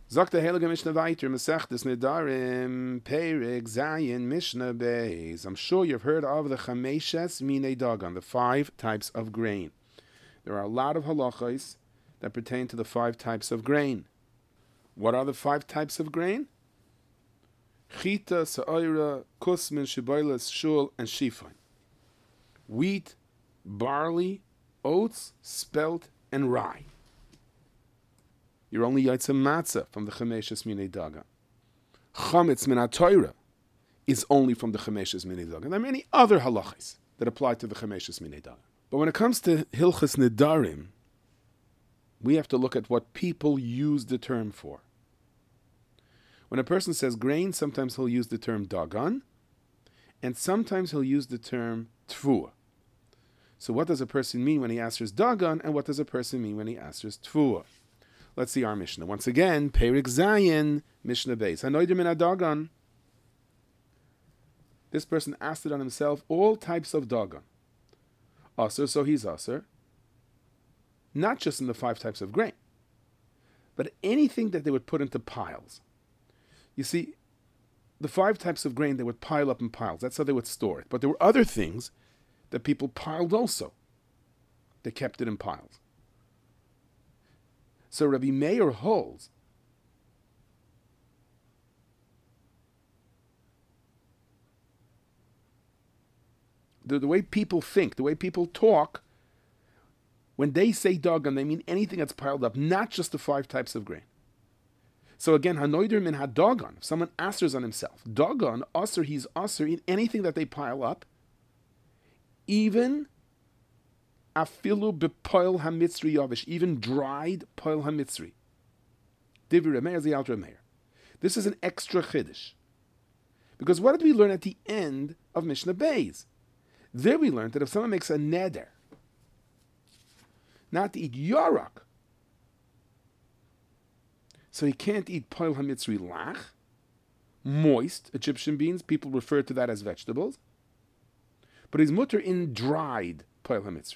Sagt der Heilige Mishnah weiter, Masechtes Nedarim, Perek Zayin Mishnah Beis. I'm sure you've heard of the Chameshes Minei Dagan, the 5 types of grain. There are a lot of halachos that pertain to the 5 types of grain. What are the 5 types of grain? Chita, Sa'ira, Kusmin, Shiboilas, Shul, and Shifon. Wheat, barley, oats, spelt, and rye. You're only Yaitza Matzah from the Chameshes Minei Dagan. Chametz Min HaTorah is only from the Chameshes Minei Dagan. There are many other halachas that apply to the Chameshes Minei Dagan. But when it comes to Hilchas Nedarim, we have to look at what people use the term for. When a person says grain, sometimes he'll use the term dagan, and sometimes he'll use the term tfuah. So what does a person mean when he answers dagan, and what does a person mean when he answers tfuah? Let's see our Mishnah. Once again, Perek Zayin, Mishnah Beis. Hanoider min dagan. This person asked it on himself, all types of dagan. Aser, so he's aser. Not just in the 5 types of grain, but anything that they would put into piles. You see, the 5 types of grain, they would pile up in piles. That's how they would store it. But there were other things that people piled also. They kept it in piles. So Rabbi Meir holds the way people think, the way people talk, when they say dagan, they mean anything that's piled up, not just the 5 types of grain. So again, hanoider min hadagan, if someone answers on himself, dagan, aser, he's aser in anything that they pile up, even afilu bepoil hamitzri yavish, even dried poil hamitzri. Divrei Meir the Alter Meir. This is an extra chiddush. Because what did we learn at the end of Mishnah Beis? There we learned that if someone makes a neder, not to eat yarak, so he can't eat poil hamitzri lach, moist Egyptian beans, people refer to that as vegetables, but he's mutter in dried poil hamitzri.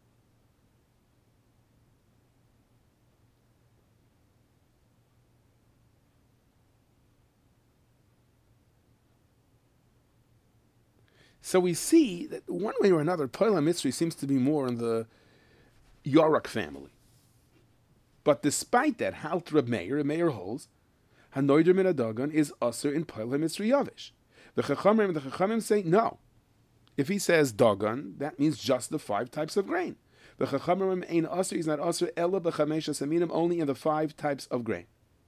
So we see that one way or another, poil hamitzri seems to be more in the yarak family. But despite that, Halt Reb Meir holds, hanoider min hadagan is aser in poil hamitzri yavish. The Chachamim say no. If he says dagan, that means just the 5 types of grain. The Chachamim ein aser, is not aser ella b'chameshes haminim, only in the 5 types of grain.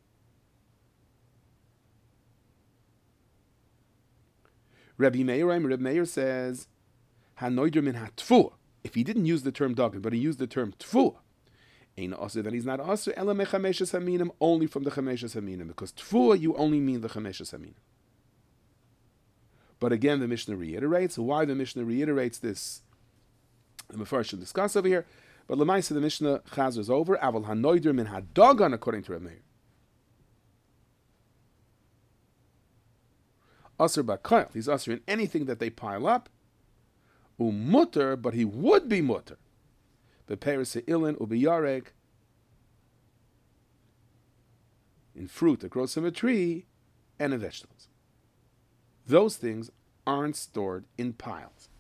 Rabbi Meir says, hanoider min hatfuah. If he didn't use the term dagan, but he used the term tfuah, ein aser, then he's not aser ella mechameshes haminim, only from the chameshes haminim, because tfuah you only mean the chameshes haminim. But again, the Mishnah reiterates. Why the Mishnah reiterates this, the Mefarshim should discuss over here. But Lamaisa, the Mishnah chazers over. Aval hanoider min hadagan, according to Rabbi Meir. Aser b'koil, he's aser in anything that they pile up. Umutter, but he would be mutter. Beperes se'ilin ubiyarek, in fruit that grows from a tree, and in vegetables. Those things aren't stored in piles.